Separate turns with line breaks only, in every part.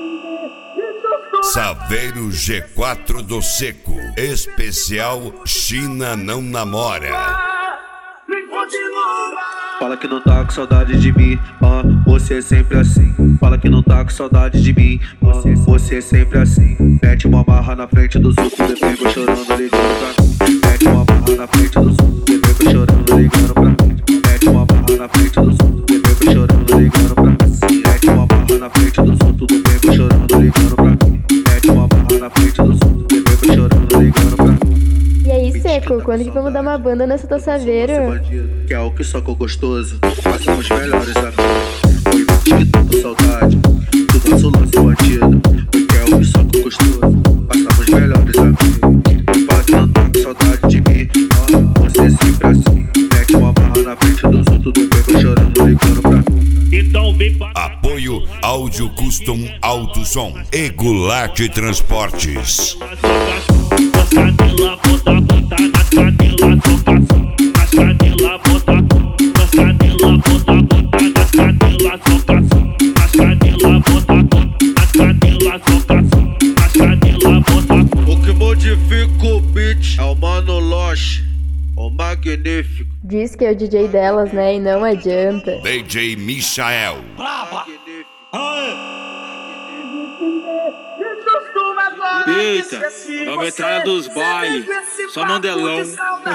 Saveiro G4 do Seco, especial China não namora.
Fala que não tá com saudade de mim, você é sempre assim. Fala que não tá com saudade de mim, você é sempre assim. Mete uma barra na frente dos outros, depois vou chorando, ligando pra mim. Mete uma barra na frente dos outros, depois vou chorando, ligando pra mim. Mete uma barra na frente dos outros, depois vou chorando, ligando pra mim. Mete uma barra na frente dos outros, depois vou chorando, ligando pra mim. Mete uma barra na frente dos outros, depois vou chorando, ligando pra mim.
E aí, Seco, quando que vamos dar uma banda nessa tua Saveiro?
Que é o que socou gostoso, passamos melhores amigos. Foi que tô com saudade do nosso lance bandido. Que é o que socou gostoso, passamos melhores amigos. Fala que não tá com saudade de mim, você é sempre assim. Mete uma barra na frente dos outros, do bebo chorando, ligando pra mim.
Então vem pra...
Apoio Áudio Custom Alto Som e Goulart Transportes.
O que modifica o beat é o Mano Loche, o magnífico.
Diz que é o DJ delas, né, e não adianta.
DJ Michael.
Eita, é uma metralha dos bailes, só Mandelão.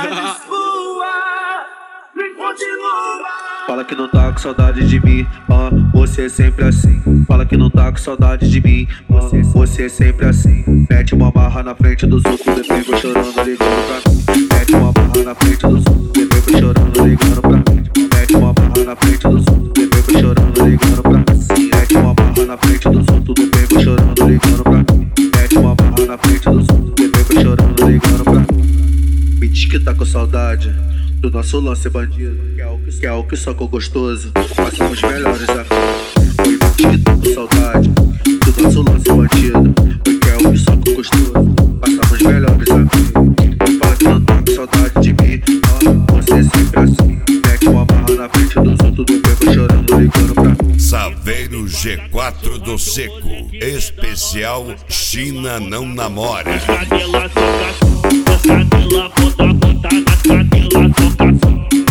Fala que não tá com saudade de mim, você é sempre assim. Fala que não tá com saudade de mim, você é sempre assim. Mete uma barra na frente dos outros, depois vou chorando, ligando pra mim. Mete uma barra na frente dos outros, depois vou chorando, ligando pra mim. Mete uma barra na frente dos outros, depois vou chorando, ligando pra mim. Mete uma barra na frente dos outros, depois vou chorando, ligando pra mim. Mete uma barra na frente dos outros, depois vou chorando, ligando pra mim. Me diz que tá com saudade do nosso lance bandido, que é o que socou gostoso, passamos melhores amigos. Foi que tô com saudade do nosso lance bandido, que é o que socou gostoso, passamos melhores amigos. Fala que não tá com saudade de mim, você é sempre assim. Mete uma barra na frente dos outros, do bebo chorando, ligando pra mim.
Saveiro G4 do Seco, especial China não namora.
Cadela, soca, bota, bota, nas cadela, soca.